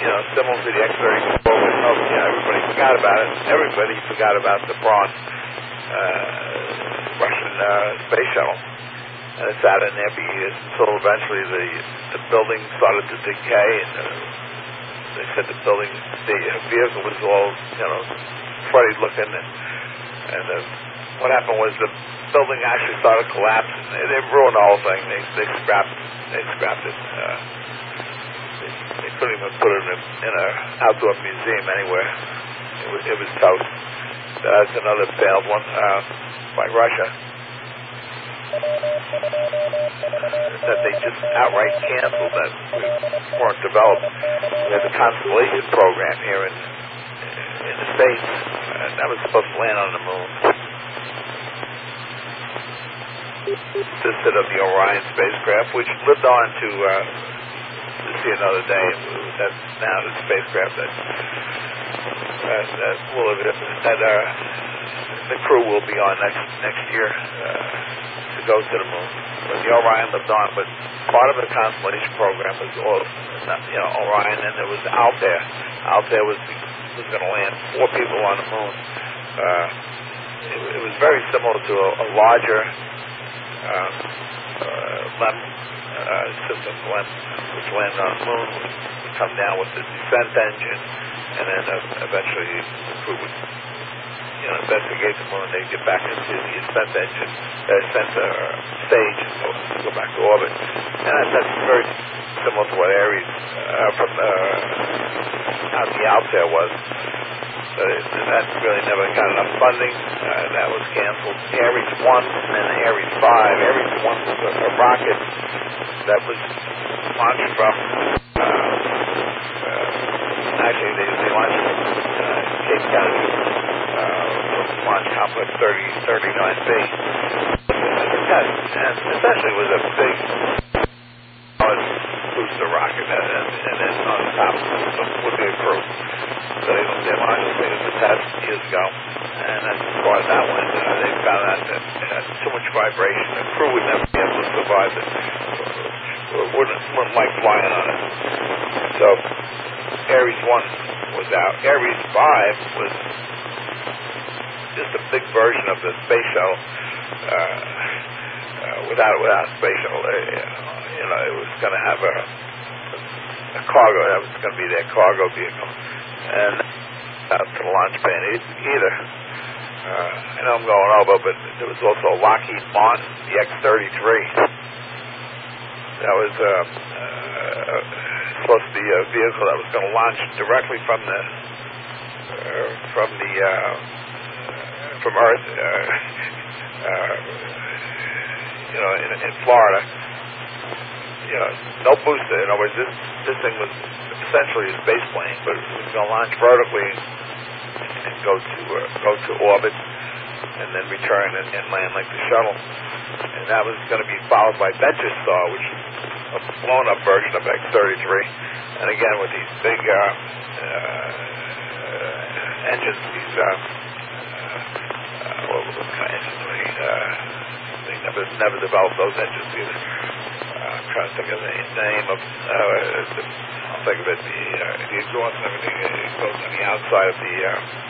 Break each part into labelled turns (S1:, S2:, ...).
S1: similar to the X-34, everybody forgot about it. Everybody forgot about the Braun Russian space shuttle. And it sat in there for years until eventually the building started to decay, and they said the vehicle was all, funny looking, and what happened was the building actually started collapsing. They ruined the whole thing. They scrapped it. They couldn't even put it in an outdoor museum anywhere. It was toast. That's another failed one by Russia that they just outright canceled, that weren't developed. We had the Constellation program here in the States, and that was supposed to land on the moon. Consisted of the Orion spacecraft, which lived on to see another day. That's now the spacecraft that the crew will be on next year to go to the moon. But the Orion lived on, but part of the Constellation program was all, Orion, and there was Altair. Altair was going to land 4 people on the moon. It was very similar to a larger LEM system, which landed on the moon, would come down with the descent engine, and then eventually the crew would investigate the moon. They'd get back into the ascent engine, stage, and go back to orbit. And that's very similar to what Ares from how the Altair was. That really never got enough funding. That was canceled. Ares 1 and then Ares 5. Ares 1 was a rocket that was launched from actually they launched from Cape Kennedy launch complex 39B as a test, and essentially was a big booster rocket, and then on top would be a crew. So they launched it as a test years ago, and as far as that went, they found out that it had too much vibration. The crew would never be able to survive it. Wouldn't like flying on it. So Ares 1 was out. Ares 5 was just a big version of the space shuttle without a space shuttle. It was going to have a cargo. That was going to be their cargo vehicle, and not to the launch pad either. I know I'm going over, but there was also a Lockheed Martin, the X-33. That was supposed to be a vehicle that was going to launch directly from Earth, in Florida. No booster. In other words, this thing was essentially a space plane, but it was going to launch vertically and go to orbit, and then return and land like the shuttle. And that was going to be followed by Venture Star, which is a blown-up version of X-33. And again, with these big engines, these what kind of engines? They never developed those engines either. I'm trying to think of the name of. I'll think of it. The exhaust and everything. It goes on the outside of the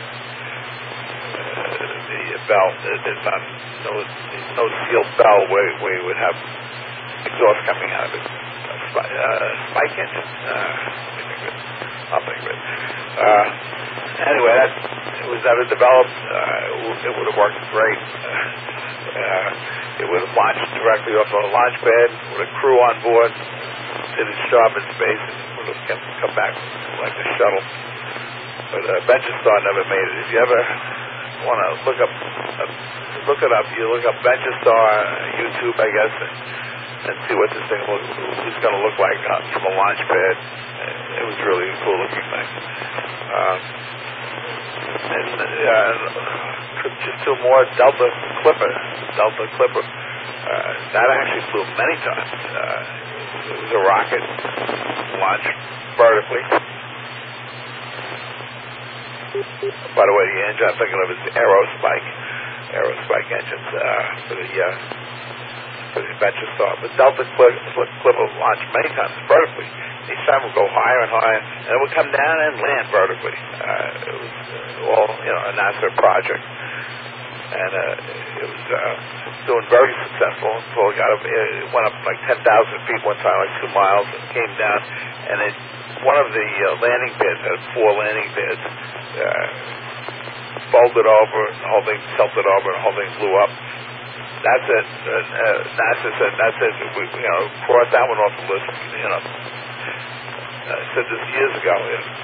S1: bell. There's no sealed bell where you would have exhaust coming out of it. Spike engine. I'll think of it. Anyway, it was never developed. It would have worked great. It would have launched directly off of a launch pad with a crew on board, did its job in space, and would have come back like a shuttle. But Venture Star never made it. If you ever want to look it up. You look up Venture Star YouTube, I guess, and see what this thing was going to look like from a launch pad. It was really a cool looking thing. Just two more, Delta Clipper. That actually flew many times. It was a rocket launched vertically. By the way, the engine I'm thinking of is the Aerospike engines for the Venture Star. But Delta Clipper launched many times vertically. each time would go higher and higher, and it would come down and land vertically. It was all, a NASA project. And it was doing very successful until it went up like 10,000 feet one time, like 2 miles, and came down. And one of the landing beds had 4 landing beds, folded over, and the whole thing tilted over, and the whole thing blew up. That's it. NASA said, that's it. We, cross that one off the list. I said this years ago.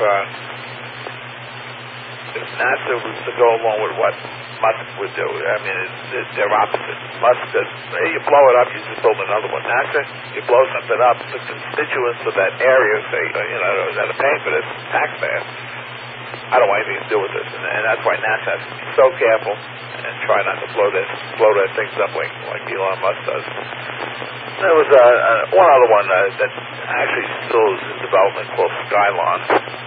S1: If NASA was to go along with what Musk would do, I mean, they're opposite. Musk says, hey, you blow it up, you just build another one. NASA, you blow something up, the constituents of that area say, that are paying for this, taxpayers, I don't want anything to do with this. And that's why NASA has to be so careful and try not to blow their things up like Elon Musk does. There was one other one that actually still is in development called Skylon.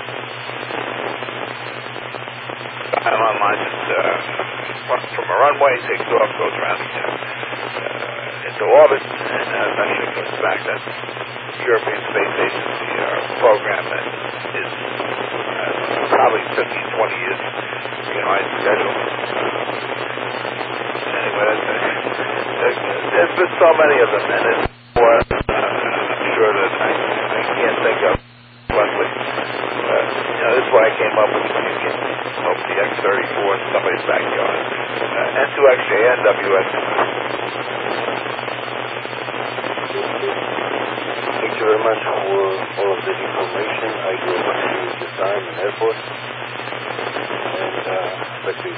S1: Skylon launches from a runway, takes off, goes around into orbit, and eventually comes back. That's the European Space Agency program that is probably 15, 20 years behind schedule. Anyway, there's been so many of them, and it's more, I'm sure that I can't think of. This is why I came up with the X-34 in somebody's backyard. N2XJ, NWS.
S2: Thank you very much for all of this information. I do appreciate your time and effort. And back to you.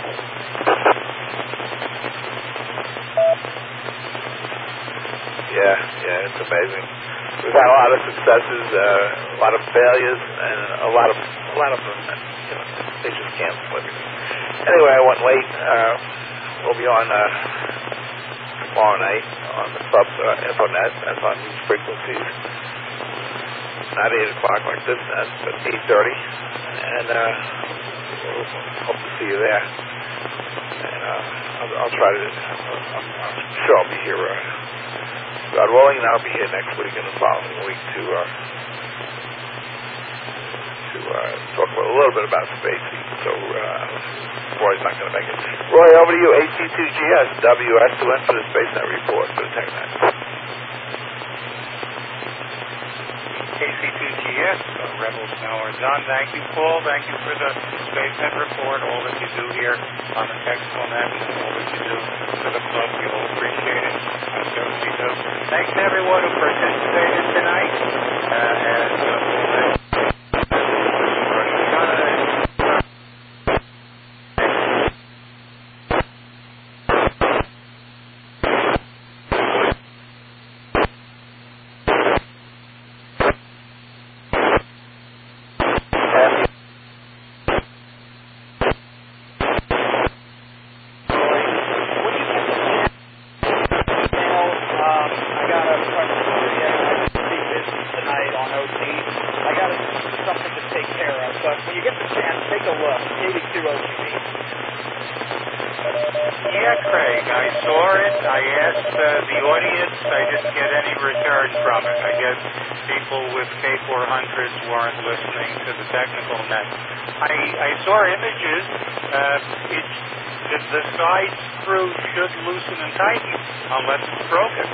S1: Yeah, it's amazing. We've had a lot of successes, a lot of failures, and a lot of them, they just cancel everything. Anyway, I went late. We'll be on tomorrow night on the Club Infonet. That's on these frequencies. Not 8 o'clock like this net, but 8:30. And we'll hope to see you there. And I'll try to, I'm sure I'll be here. God willing, and I'll be here next week and the following week to talk a little bit about space. So Roy's not going to make it. Roy, over to you. AC2GS, WS2 in for the SpaceNet report for the TechNet.
S3: AC2GS, Rebels now are done. Thank you, Paul. Thank you for the SpaceNet report, all that you do here on the TechNet, and all that you do for the club. We all appreciate it. I certainly do. Thanks to everyone who participated tonight.
S4: Yeah, Craig, I saw it. I asked the audience. I didn't get any return from it. I guess people with K400s weren't listening to the technical net. I saw images. The side screw should loosen and tighten unless it's broken.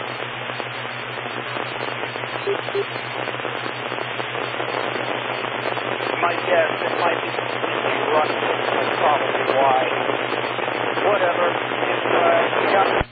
S3: My guess, it might be rusted. That's probably why. Whatever. If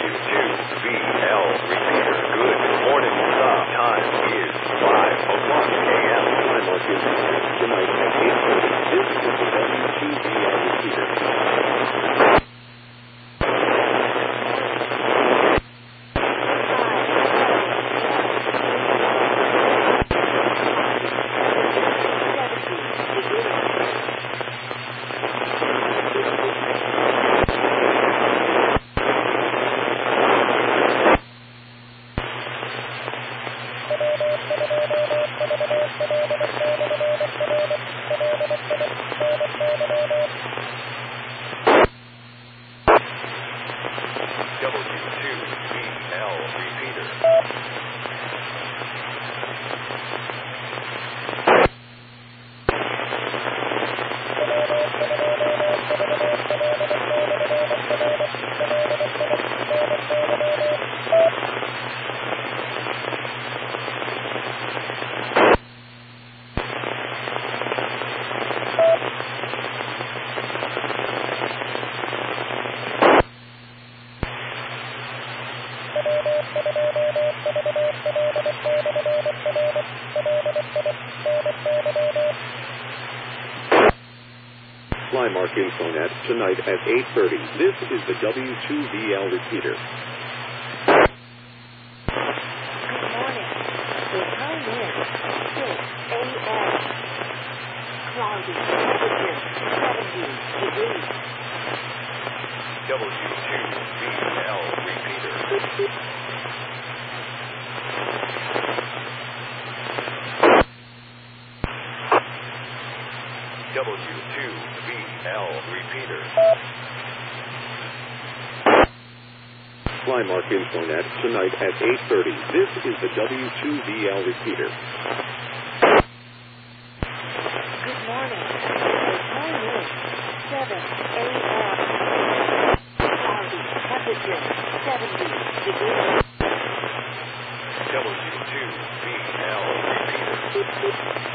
S5: W2VL repeater. Good morning, stop. Time is 5:01 a.m.
S2: Fly mark is tonight at 8:30. This is the W2VL repeater.
S5: W2VL repeater.
S2: Fly mark Infonet tonight at 8:30. This is the W2VL repeater.
S6: Good morning. The time is 6 a.m. Cloudy, temperature 70 degrees.
S5: W2VL repeater. W2VL repeater.
S2: Fly mark Infonet tonight at 8:30. This is the W2VL repeater.
S6: Good morning. The time is 7 a.m. Cloudy, temperature 70 degrees.
S5: W2VL repeater.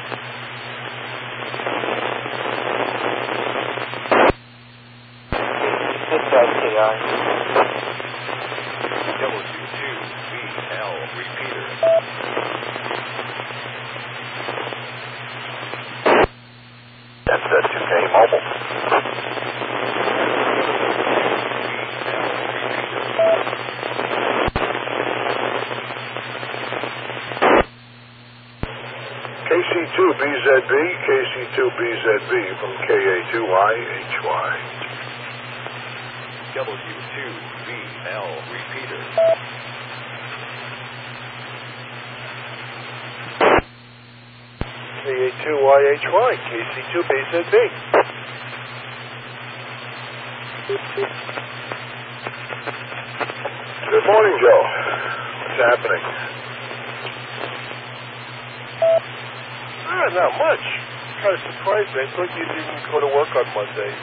S3: SICI.
S5: W2VL repeater.
S1: That's 2K Mobile.
S7: KC2BZB, KC2BZB from KA2IHY.
S5: W2VL repeater.
S7: KA2IHY, KC2BZB. Good morning, Joe. What's happening? Not much. Kind of surprised me. I thought you didn't go to work on Mondays.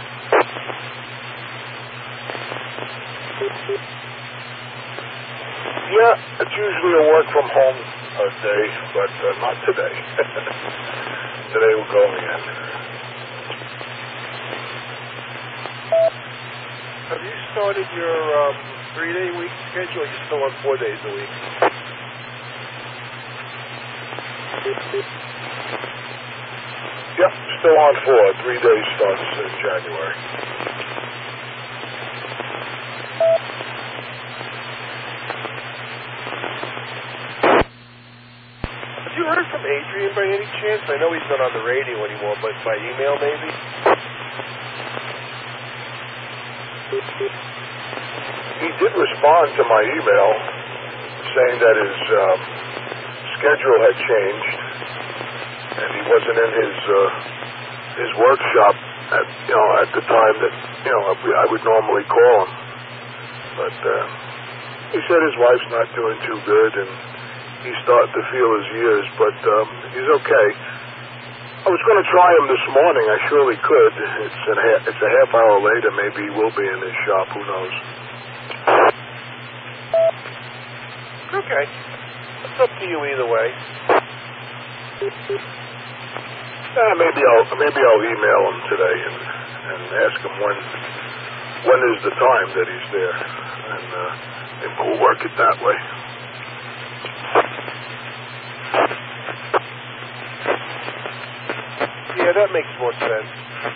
S7: Yeah, it's usually a work from home day, but not today. Today we're going in. Have you started your 3-day week schedule? Or are you still on 4 days a week? Yep, still on 4. 3 days starts in January. Have you heard from Adrian by any chance? I know he's not on the radio anymore, but by email maybe? He did respond to my email saying that his schedule had changed and he wasn't in his workshop at the time that I would normally call him. But he said his wife's not doing too good and he's starting to feel his years, but he's okay. I was going to try him this morning. I surely could. It's a half hour later. Maybe he will be in his shop. Who knows? Okay. It's up to you either way. Maybe I'll email him today and ask him when is the time that he's there, and maybe we'll work it that way.
S2: Yeah, that makes more sense.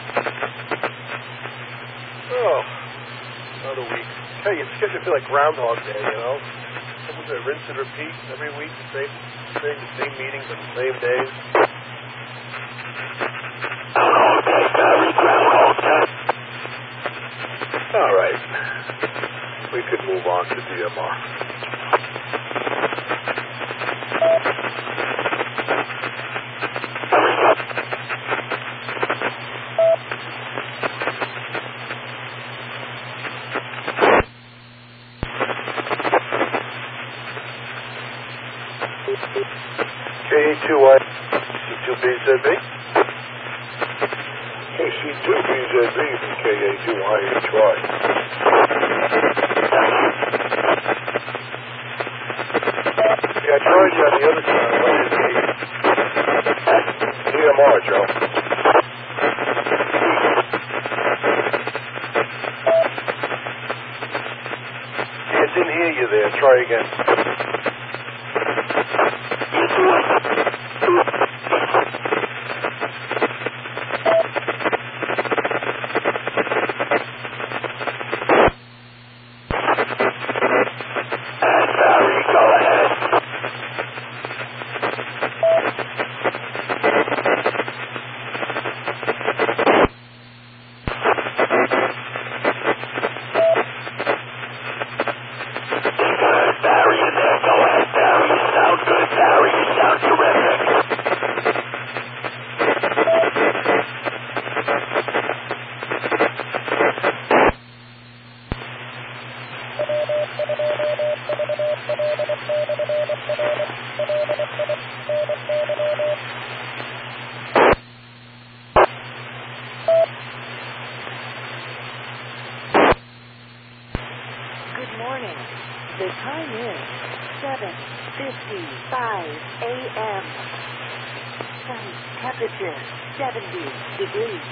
S2: Oh, another week. Hey, it's getting to feel like Groundhog Day, you know? Someone's going to rinse and repeat every week, the same meetings on the same days.
S7: All right. We could move on to DMR.
S2: KA2I, C2BZB.
S7: KC2BZB from KA2IHY.
S2: Yeah, I tried you on the other side.
S7: DMR, Joe.
S2: Yeah, I didn't hear you there. Try again.
S6: Good morning. The time is 7:55 a.m. Sunny, temperature 70 degrees.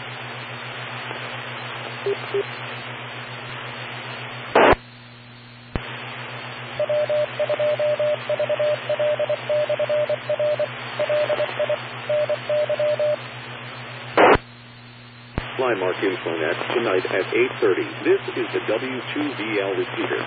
S8: Flymark Infonet tonight at 8:30. This is the W2VL repeater.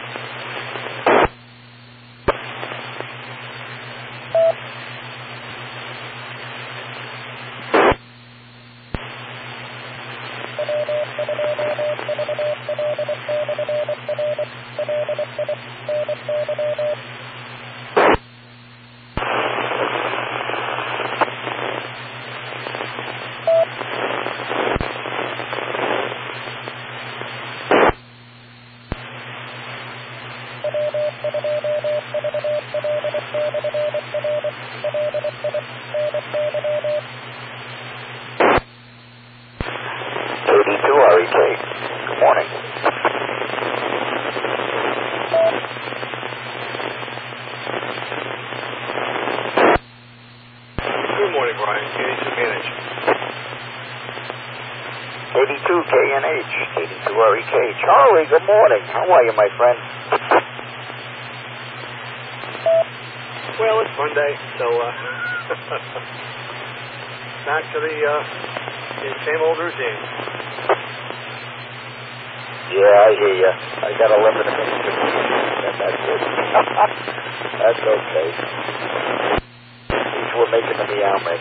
S9: Good morning.
S1: Good morning, Brian. KH.
S9: 82 KNH, 82 REK. Charlie, good morning. How are you, my friend?
S1: Well, it's Monday, so back to the same old routine.
S9: Yeah, I hear you. I got 11 minutes. That's it. That's okay. At least we're making the meow mix.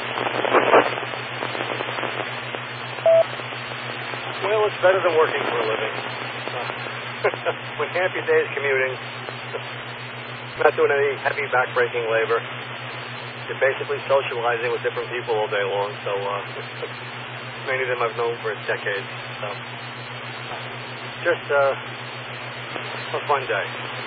S1: Well, it's better than working for a living. When half your day is commuting, not doing any heavy back-breaking labor, you're basically socializing with different people all day long, so many of them I've known for decades. So just a fun day.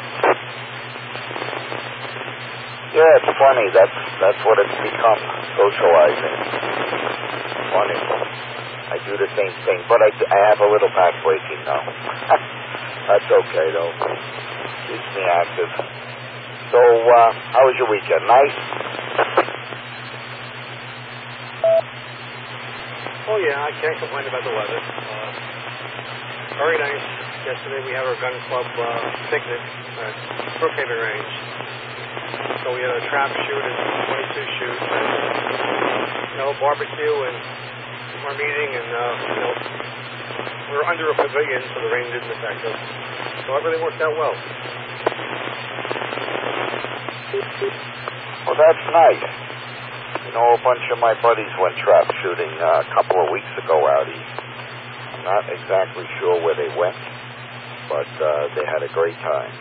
S9: Yeah, it's funny. That's what it's become, socializing. Funny. I do the same thing, but I have a little back breaking now. That's okay, though. Keeps me active. So, how was your weekend? Nice?
S1: Oh, yeah, I can't complain about the weather.
S2: Very nice. Yesterday we had our gun club picnic at Brookhaven Range. So we had a trap shoot and 22 shoots and, barbecue and our meeting and, we were under a pavilion so the rain didn't affect us. So everything worked out well.
S9: Well, that's nice. A bunch of my buddies went trap shooting a couple of weeks ago out east. I'm not exactly sure where they went, but they had a great time.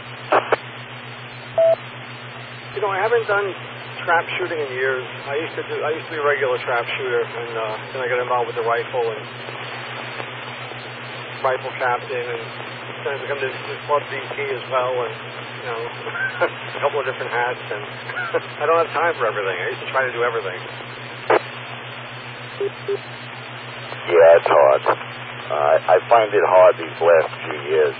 S2: I haven't done trap shooting in years. I used to be a regular trap shooter, and then I got involved with the rifle and rifle captain, and then I became the club DT as well, and a couple of different hats, and I don't have time for everything. I used to try to do everything.
S9: Yeah, it's hard. I find it hard these last few years.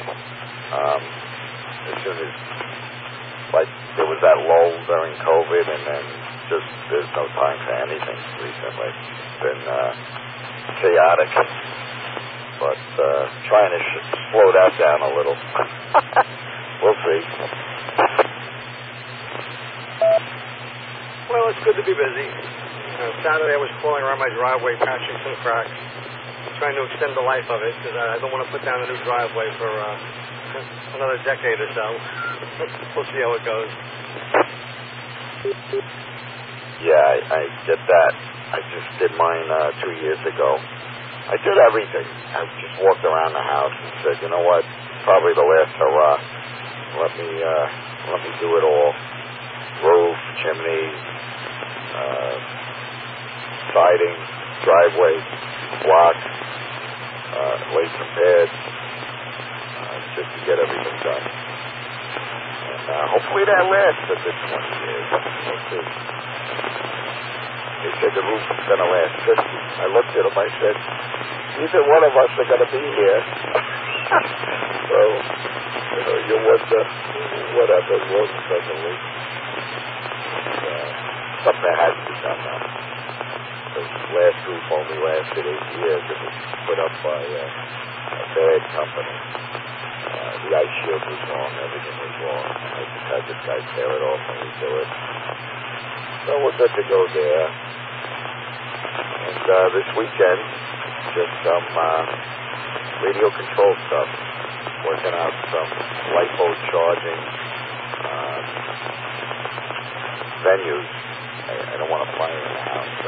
S9: As soon as, there was that lull during COVID, and then just there's no time for anything recently. It's been chaotic, but trying to slow that down a little. We'll see.
S2: Well, it's good to be busy. Saturday I was crawling around my driveway patching some cracks, trying to extend the life of it, because I don't want to put down a new driveway for another decade or so. We'll see how it goes.
S9: Yeah, I get that. I just did mine 2 years ago. I did everything. I just walked around the house and said, you know what, probably the last hurrah. Let me do it all. Roof, chimney, siding, driveway, block, lay some beds, just to get everything done. And hopefully that lasts a good 20 years. We'll see. They said the roof is going to last 50. I looked at them, I said, neither one of us are going to be here. So, you wonder, whatever, will suddenly. Something that has to be done now. The last roof only lasted 8 years. It was put up by a bad company. The ice shield was wrong. Everything was wrong. I just had this guy tear it off and redo it. So we're good to go there. And this weekend, just some radio control stuff. Working out some LiPo charging venues. I don't want to fire in the house, so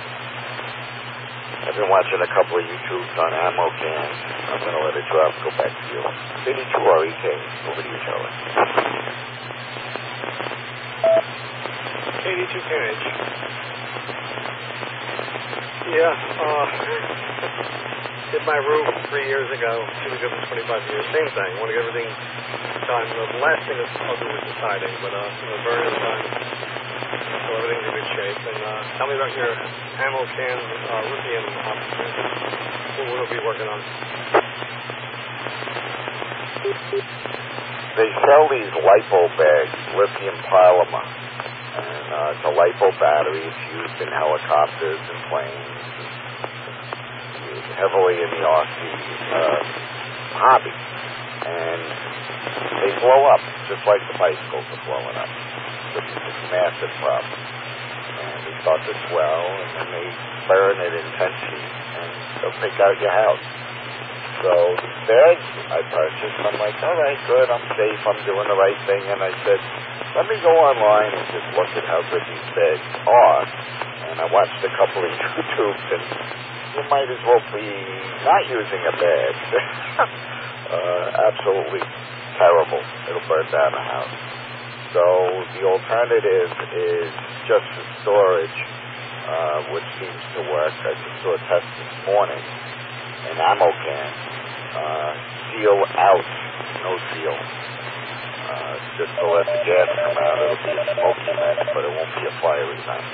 S9: I've been watching a couple of YouTubes on ammo cans. I'm going to let it drop. Go back to you. KD2REK. Over to you, Charlie.
S2: KD2KH. Yeah, did my roof 3 years ago. She was good for 25 years. Same thing. Want to get everything done. The last thing I'll do is the siding, but burn is done. So everything's in good shape. And tell me about your ammo can lithium opportunity. What will we be working on?
S9: They sell these LiPo bags, lithium polymer. And it's a LiPo battery. It's used in helicopters and planes. Heavily in the RC hobby. And they blow up, just like the bicycles are blowing up. It's a massive problem. And they start to swell, and then they burn at intense heat, and they'll take out your house. So these bags I purchased, I'm like, all right, good, I'm safe, I'm doing the right thing. And I said, let me go online and just look at how good these bags are. And I watched a couple of YouTubes, and you might as well be not using a bag. Absolutely terrible. It'll burn down the house. So the alternative is just for storage, which seems to work. I just saw a test this morning. An ammo can, seal out, no seal. Just to let the gas come out. It'll be a smoky mess, but it won't be a fiery mess.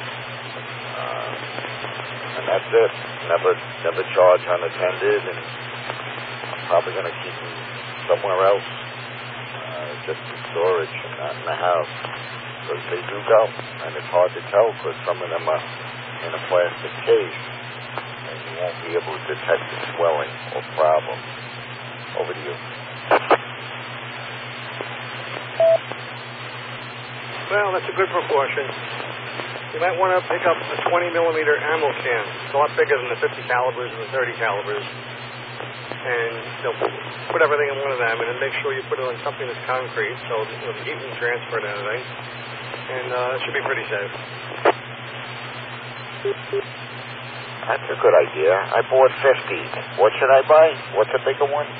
S9: And that's it. Never charge unattended, and I'm probably going to keep them somewhere else, just in storage, not in the house, because they do go, and it's hard to tell because some of them are in a plastic case, and you won't be able to detect the swelling or problem. Over to you.
S2: Well, that's a good proportion. You might want to pick up a 20 millimeter ammo can. It's a lot bigger than the 50 calibers and the 30 calibers. And put everything in one of them, and then make sure you put it on something that's concrete, so the heat won't transfer to anything. And it should be pretty safe.
S9: That's a good idea. I bought 50. What should I buy? What's a bigger one?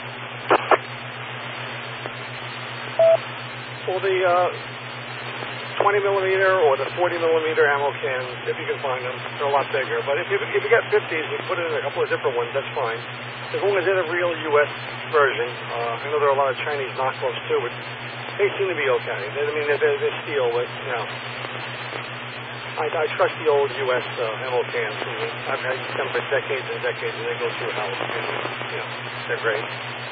S2: Well, the 20 millimeter or the 40 millimeter ammo cans, if you can find them, they're a lot bigger. But if you get 50s, you put it in a couple of different ones, that's fine. As long as they're the real U.S. version. I know there are a lot of Chinese knockoffs too, but they seem to be okay. They're steel, but I trust the old U.S. ammo cans. I've had them for decades and decades, and they go through hell. And, they're great.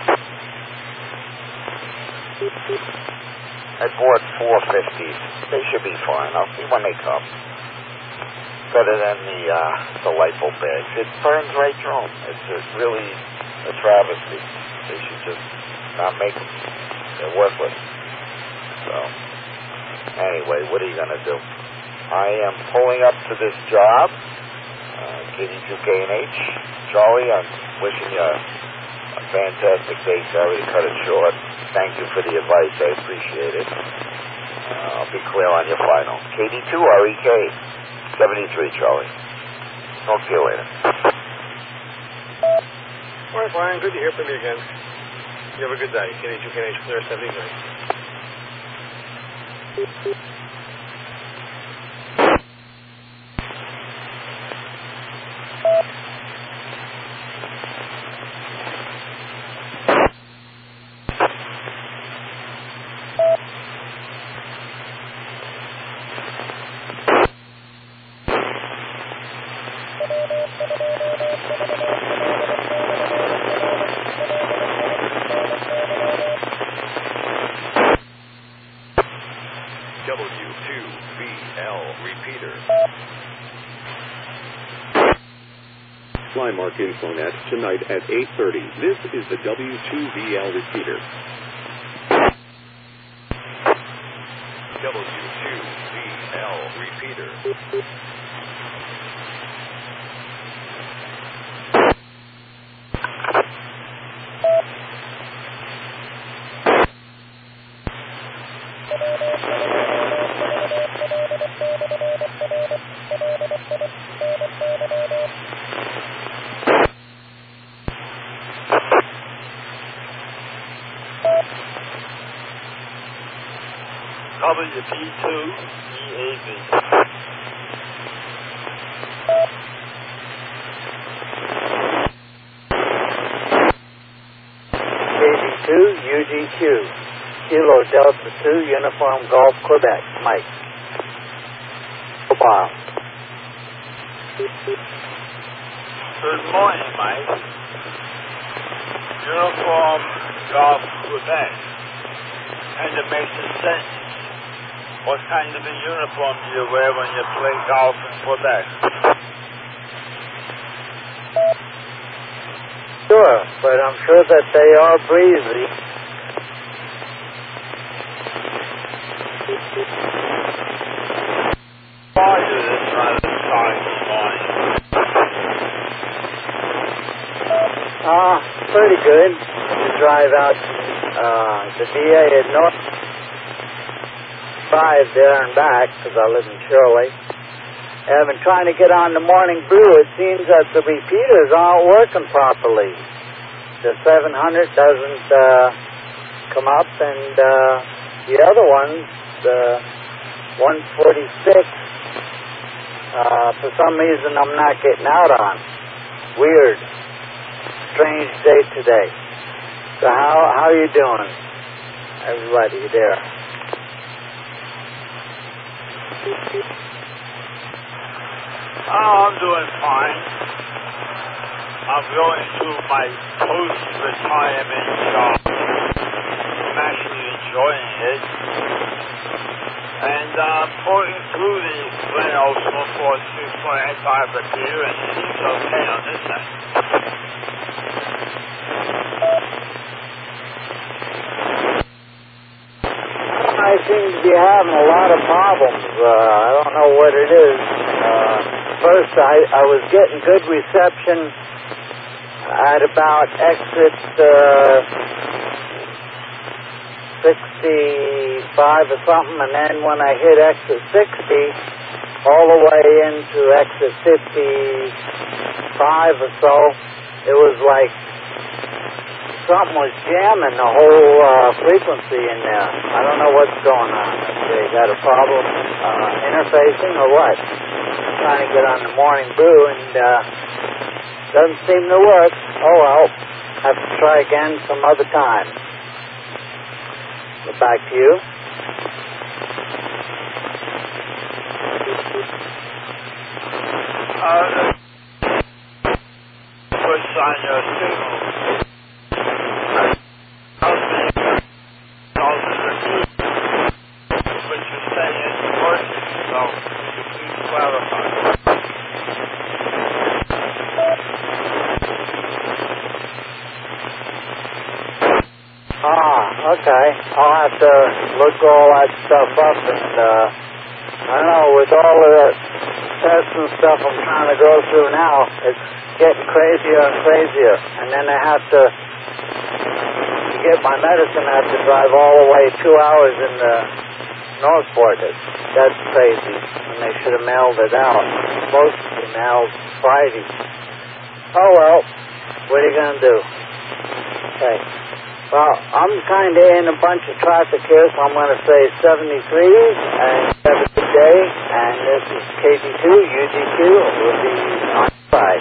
S9: I bought 450s. They should be fine. I'll see when they come. Better than the LiPo bags. It burns right through them. It's really a travesty. They should just not make them. They're worthless. So, anyway, what are you going to do? I am pulling up to this job. KD2KNH. Charlie, I'm wishing you a fantastic day. Sorry to cut it short. Thank you for the advice. I appreciate it. I'll be clear on your final. KD2REK. 73, Charlie. Talk to you later.
S2: All right, Brian. Good to hear from you again. You have a good day. KD2KNH, Clear 73.
S5: W2VL repeater.
S8: Flymark Infonet tonight at 8:30. This is the W2VL repeater.
S5: W2VL repeater.
S1: WP2EAV.
S10: KD2UGQ. Kilo Delta 2 Uniform Golf Quebec. Mike. Bob.
S1: Good morning, Mike. Uniform Golf Quebec. And it makes a sense. What kind of a uniform do you wear when you play golf in Quebec?
S10: Sure, but I'm sure that they are breezy.
S1: How are you this rather starting this morning?
S10: Pretty good. To drive out the DA at North Drive there and back, because I live in Shirley. I've been trying to get on the morning brew. It seems that the repeaters aren't working properly. The 700 doesn't come up, and the other ones, the 146, for some reason I'm not getting out on. Weird. Strange day today. So how are you doing, everybody there?
S1: I'm doing fine. I'm going through my post-retirement job. I'm actually enjoying it. And I'm pulling through the Glen Olson 46.85 repeater, and it seems okay on this end.
S10: seem to be having a lot of problems. I don't know what it is. First, I was getting good reception at about exit 65 or something, and then when I hit exit 60, all the way into exit 55 or so, it was like something was jamming the whole frequency in there. I don't know what's going on. They got a problem interfacing or what? I'm trying to get on the morning brew and doesn't seem to work. Oh well, have to try again some other time. Get back to you.
S1: Push on your signal. What you say is working, so please clarify.
S10: Okay. I'll have to look all that stuff up, and I don't know, with all of the tests and stuff I'm trying to go through now, it's getting crazier and crazier. And then I have to get my medicine, I have to drive all the way 2 hours in the Northport. That's crazy. And they should have mailed it out. Supposed to be mailed Friday. Oh well, what are you going to do? Okay. Well, I'm kind of in a bunch of traffic here, so I'm going to say 73 and have a good day. And this is KD2, UGQ. We'll be on side.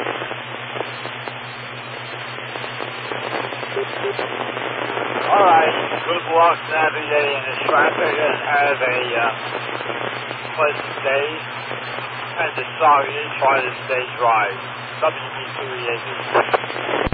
S1: All right. Good luck navigating the traffic and have a pleasant day. And to sorry, try to stay dry. WB2EAB.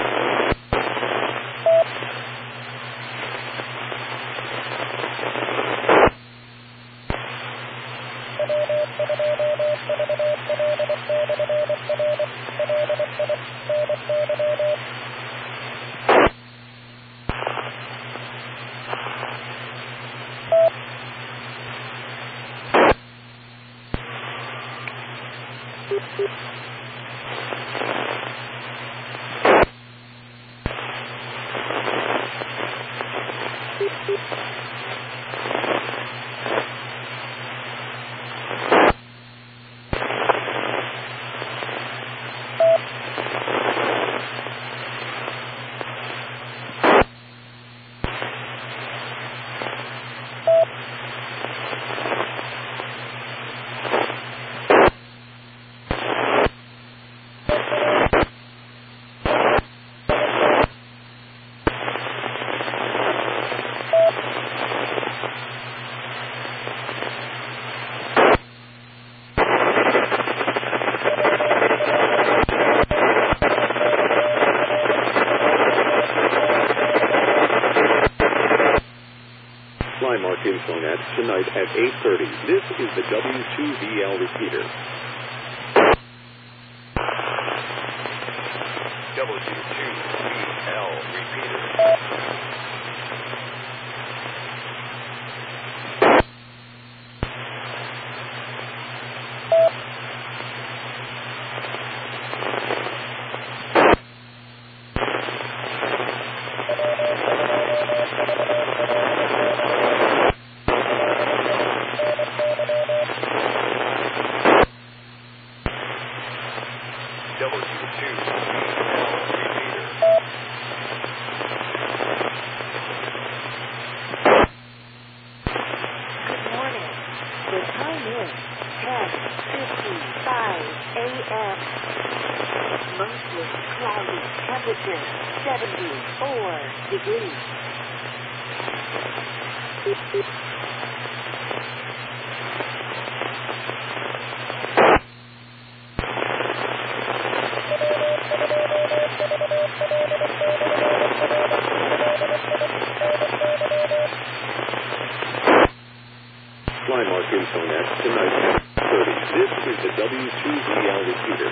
S8: Infonet tonight at 8:30. This is the W2VL repeater.
S5: W2VL repeater.
S6: Mostly cloudy, temperature 74 degrees.
S8: Flymark Infonet tonight at 8:30. This is the W2VL repeater.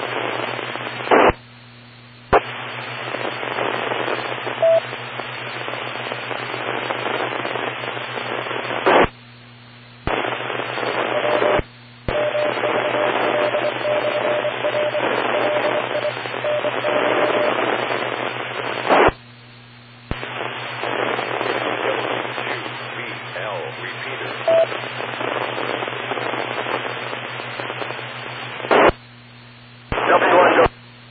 S5: repeater.
S7: W1,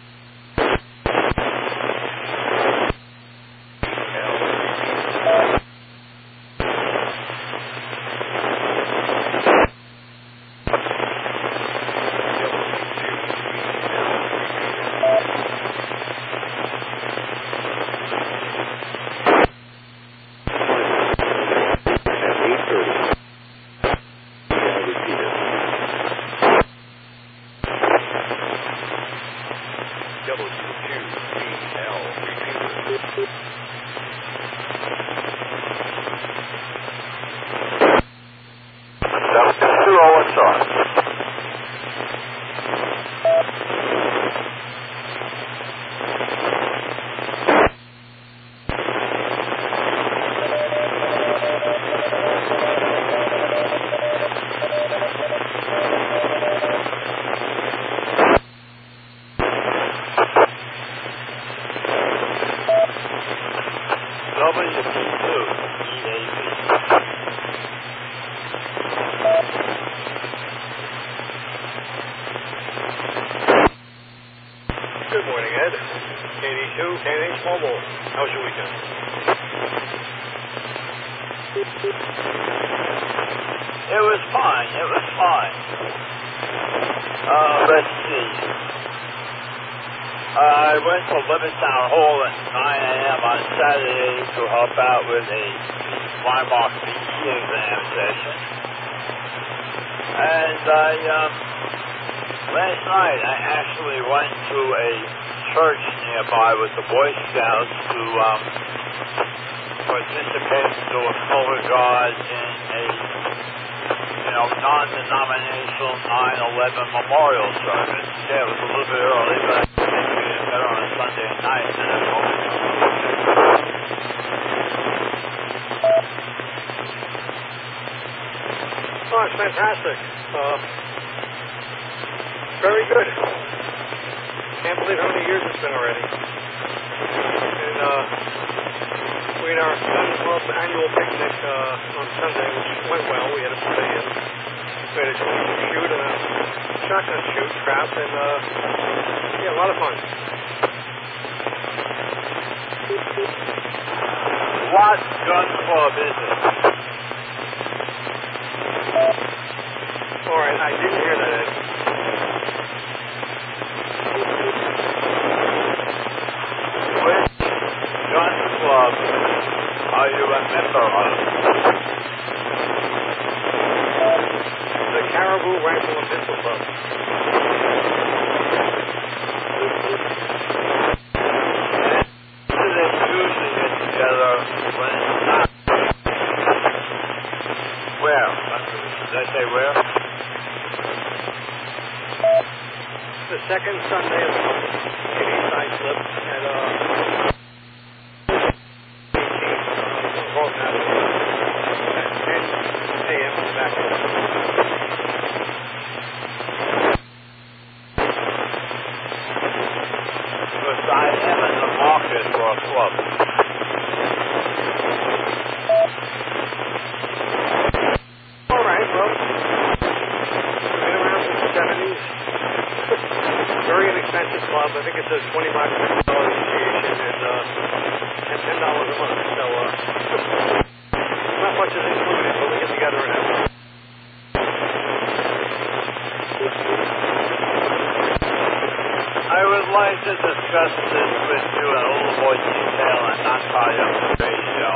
S2: Good morning, Ed. KD2, KNH Mobile. How was your weekend?
S11: It was fine. Let's see. I went to Levittown Hall at 9 a.m. on Saturday to help out with a Flymark BE exam session. And last night I actually went to a church nearby with the Boy Scouts to participate to a color guard in a non-denominational 9/11 memorial service. Yeah, it was a little bit early, but I think we did better on a Sunday night than at home.
S2: Oh, it's fantastic. Very good. Can't believe how many years it's been already. And we had our Gun Club annual picnic on Sunday, which went well. We had a party and we had a shoot and a shotgun shoot trap, and yeah, a lot of fun.
S11: What gun club is it?
S2: All right, I didn't hear that, Ed.
S11: Which gun club are you a member of?
S2: The Caribou Rifle and Pistol Club.
S11: Do they usually get together when it's not? Where? Did I say where?
S2: The second Sunday of the month in Eastside Flip at 10 a.m. on the back end.
S11: Because I am in the market for a club.
S2: All right, well, been around since the 70s. Very inexpensive club. I think it's a $25 association and $10 a month. So not much is included, but we get together and have fun.
S11: I would like to discuss this with you in a little more detail and not tie up the radio.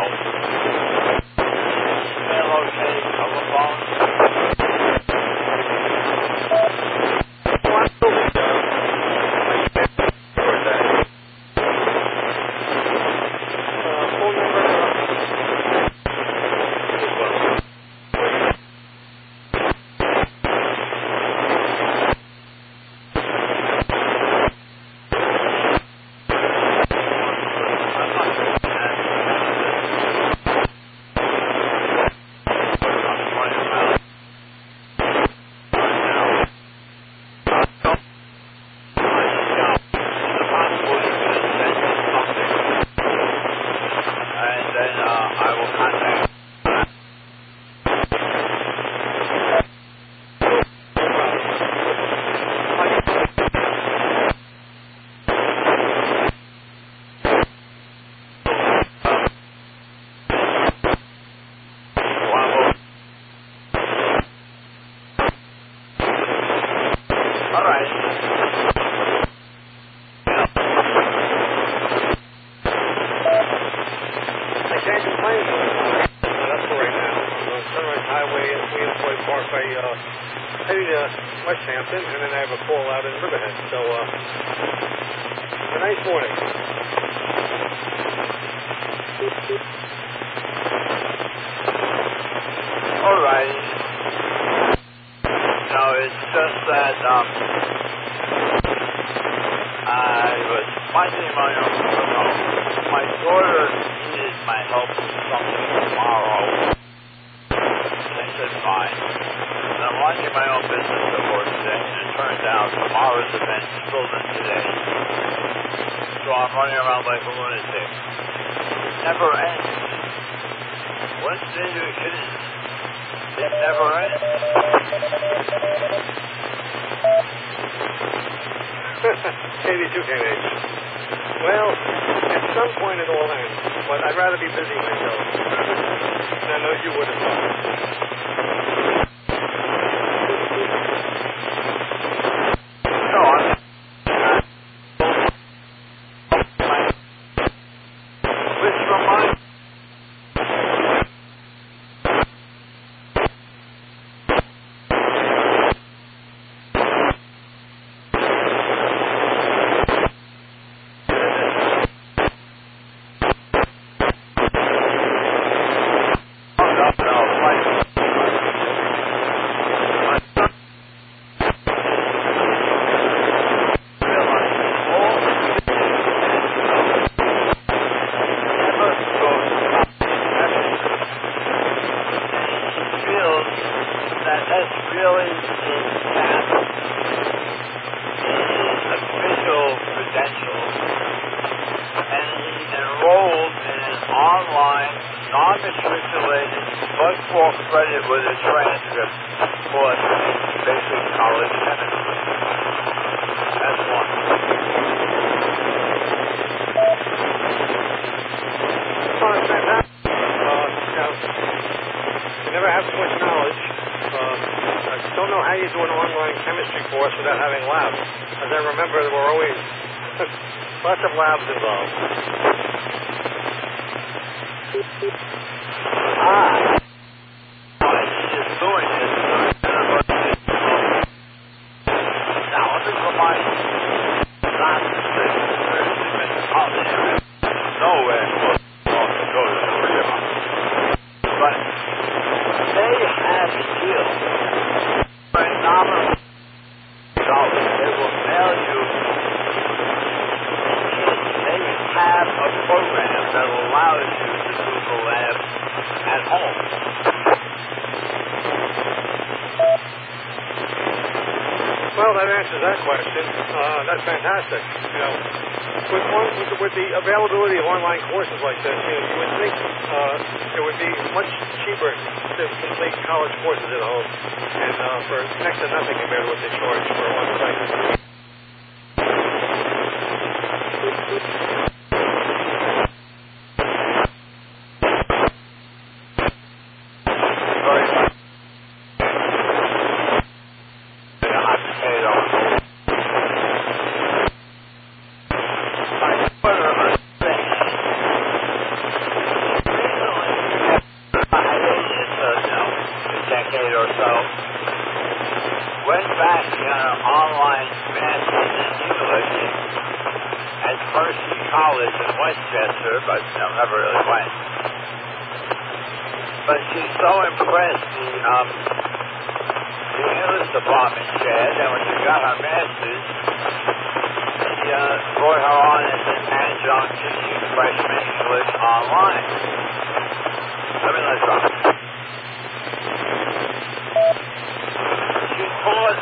S11: Email okay, telephone.
S2: Phone number.
S11: All right.
S2: I can't complain. That's for right now. On Sunrise Highway at Williamsburg Parkway, heading to West Hampton, and then I have a call out in Riverhead. So, it's a nice morning.
S11: All right. No, it's just that I was finding my own. My daughter needed my help with something tomorrow. I said fine. And I'm minding my own business at work today, and it turns out tomorrow's event spilled in today. So I'm running around like a lunatic. It never ends. Once they do kids, it never ends.
S2: KD2KH. Well, at some point it all ends, but I'd rather be busy myself. And I know you would as well.
S11: No, I'm with from my credit with a transcript for basic college chemistry. That's one.
S2: Well, it's fantastic. You never have too much knowledge. I don't know how you do an online chemistry course without having labs. As I remember, there were always lots of labs involved.
S11: Doing this. Now, this is my nowhere to go to Korea. But they have skill. Phenomenal dollars. They will mail you. They have a program that allows you to do the lab at home.
S2: Well, that answers that question. That's fantastic. You know, with the availability of online courses like this, you would think it would be much cheaper to complete college courses at home, and for next to nothing compared to what they charge for one site.
S11: Westchester, but never really went. But she's so impressed the English department she had that when she got her master's, he brought her on as an adjunct teaching freshman English online. Let's go. She taught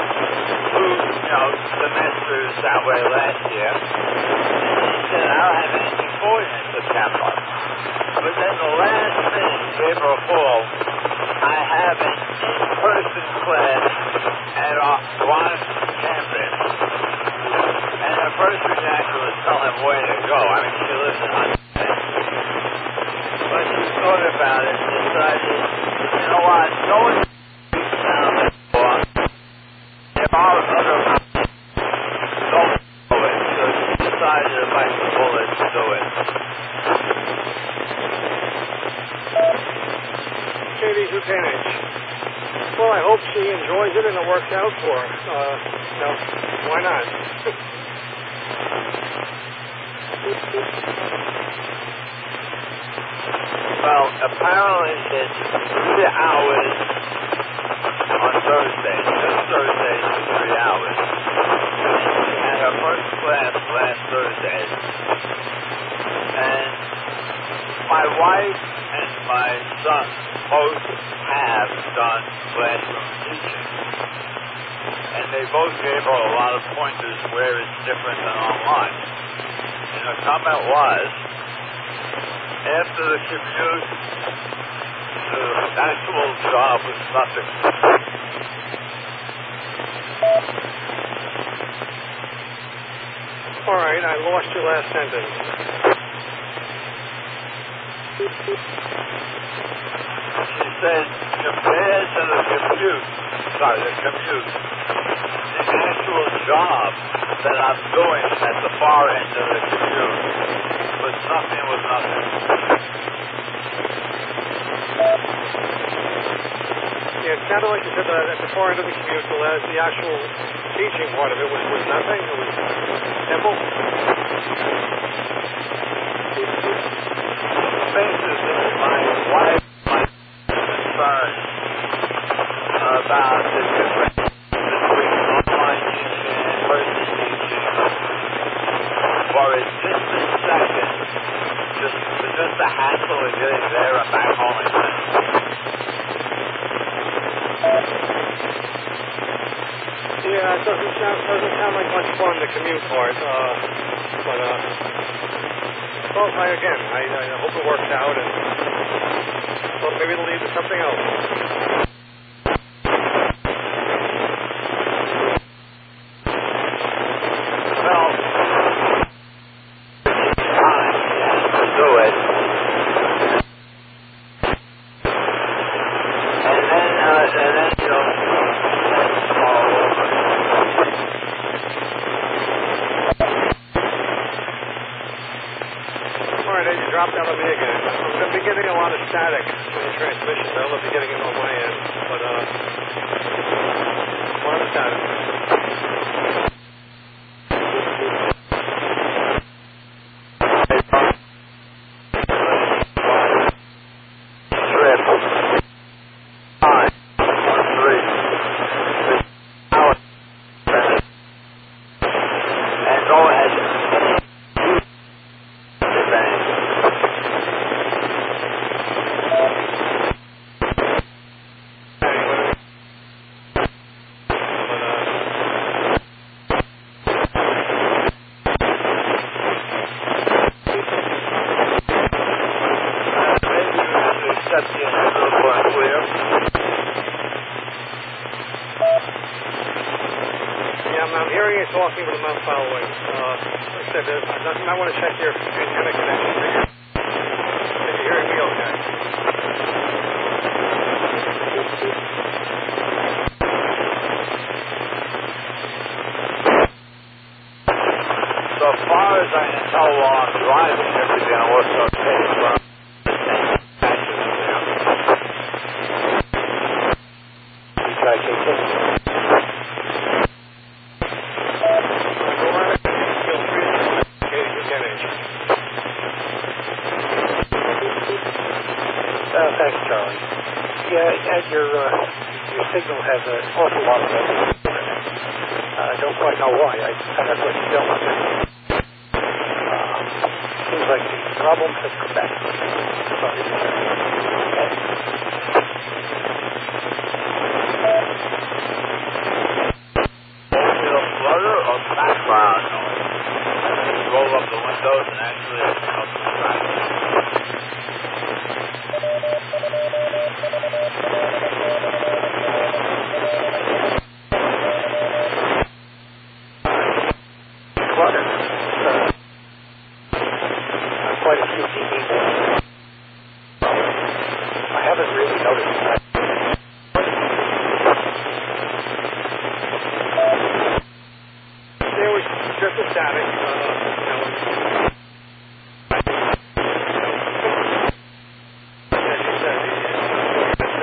S11: 2 semesters that way last year. I don't have anything for you in September. But then the last thing, April Fool, I have an in-person class at our Lawrence campus. And her first reaction was tell him where to go. I mean, she lives in Huntington. But she thought about it and decided, you know what, no one's down before. There are other
S2: Katie Zukanich. Well, I hope she enjoys it and it works out for her. Why not?
S11: Well, apparently it's 3 hours on Thursday. This Thursday is 3 hours. And she had her first class last Thursday. And my wife and my son both have done classroom teaching. And they both gave her a lot of pointers where it's different than online. And her comment was, after the commute, the actual job was nothing.
S2: All right, I lost your last sentence.
S11: She said, compared to the commute, the actual job that I'm doing at the far end of the commute was nothing.
S2: Yeah, it sounded like you said that at the far end of the commute, the actual teaching part of it was nothing. It was simple.
S11: Basically, my wife concerned about the difference between online teaching and in-person teaching for a distant second, just the hassle of getting there and back home in minutes.
S2: Yeah, it doesn't sound like much fun, the commute part. Well, I hope it works out, and well, maybe it'll lead to something else.
S11: Well, time to do it. And then you'll all over.
S2: All right, you dropped out on me again. I'm going to be getting a lot of static in the transmission. I don't know if you're getting it on my end, but a lot of static. I'm hearing you talking, but I'm not following. Like I said, I want to check your antenna connection. Are you hearing me okay?
S11: So far as I can tell while I'm driving, everything looks okay. You try to take it.
S12: Thanks, Charlie. Yeah, and your signal has an awful lot of evidence in it. I don't quite know why. I kind of thought you dealt with it. Seems like the problem has come back. Sorry. Okay.
S11: Feel flutter or background noise? I just roll up the windows and actually I come up with the background.
S12: Quite a few people. I haven't really noticed that.
S2: There was just a static, as you said,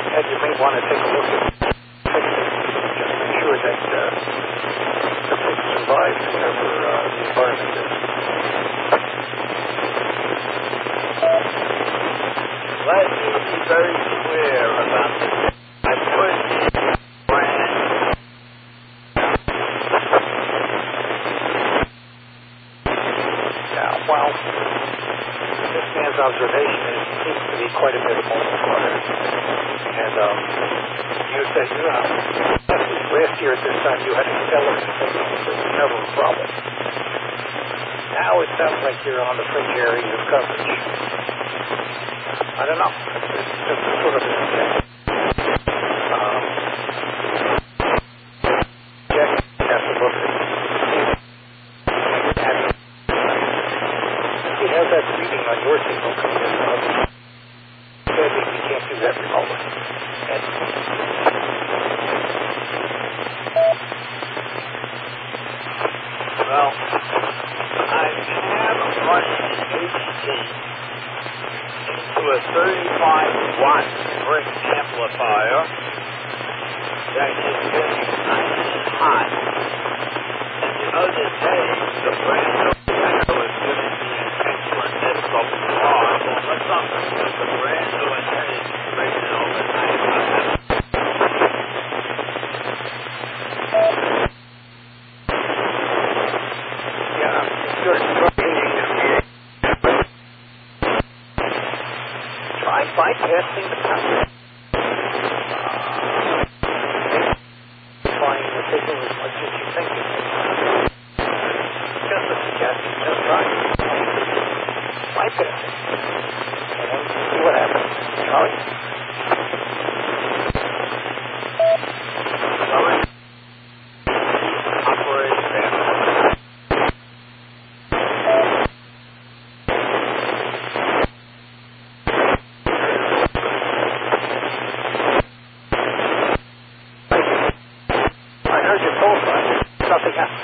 S12: Ed, you may want to take a look at fixing, just make sure that the fix survives whatever the environment is.
S11: Let me be very clear about this. I put brand.
S12: Yeah, well, this man's observation seems to be quite a bit of mold water. And you said, last year at this time you had a stellar signal, so it was never a problem. Now it sounds like you're on the fringe area of coverage. I don't know. It's just a sort of an intent. Jack has to look at see how that reading on your signal compares to others. Sadly, we can't do that remotely. And
S11: well, I have running HT into a 35-watt brick amplifier that is getting nice and hot. And the other day, the brand new antenna was giving me an excellent SW bar. Well, what's up? The brand new antenna is breaking overnight.
S12: Try bypassing the pattern. Flying the signal as much as you think it is. Just a suggestion, just try. Bypass it. And see what happens. Charlie?
S11: Operating there.
S12: Nothing happened.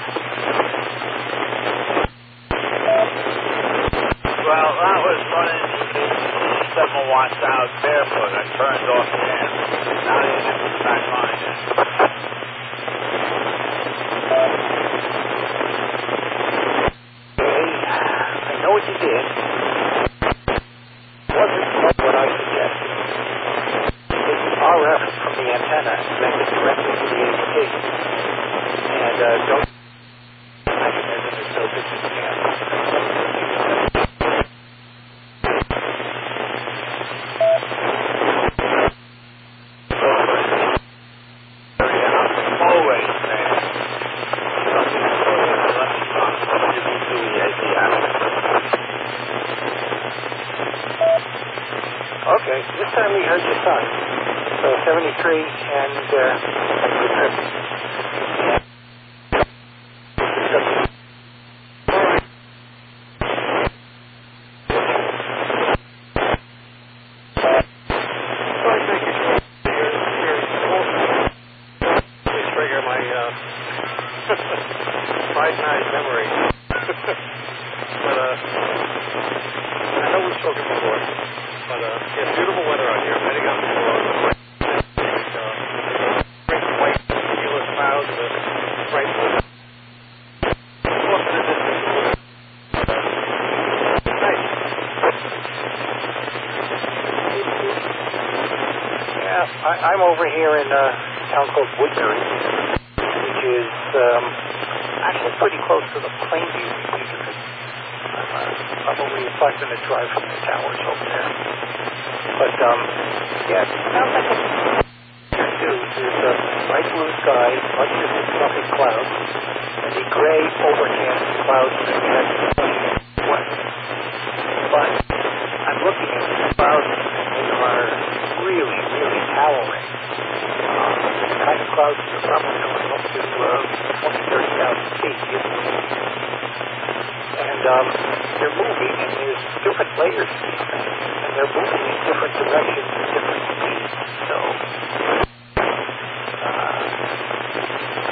S11: Well, that was running 7 watts out barefoot. I turned off the amp. Now you have to back on it.
S12: I know what you did. It wasn't what I suggested. Take the RF from the antenna and send it directly to the HT. And don't mechanism is so big as you can.
S11: Always, man.
S12: Okay, this time we heard your son. So 73 and good trip.
S2: Memory. But I know we've spoken before. But yeah, beautiful weather out here. I'm heading out to great white cumulus clouds, bright blue. Off in the distance. Nice.
S12: Yeah, I'm over here in a town called Woodbury, which is actually pretty close to the Plainview region. Probably a 5-minute drive from the towers over there. But, yeah, it sounds like it's here too. There's a bright blue sky, much of the fluffy clouds, and the gray overcast clouds that we have west. But I'm looking at these clouds, and they are really, really towering. The kind of clouds that are probably going up to 20, 30,000 feet. And they're moving, and there's different layers to these things, and they're moving in different directions at different speeds. So,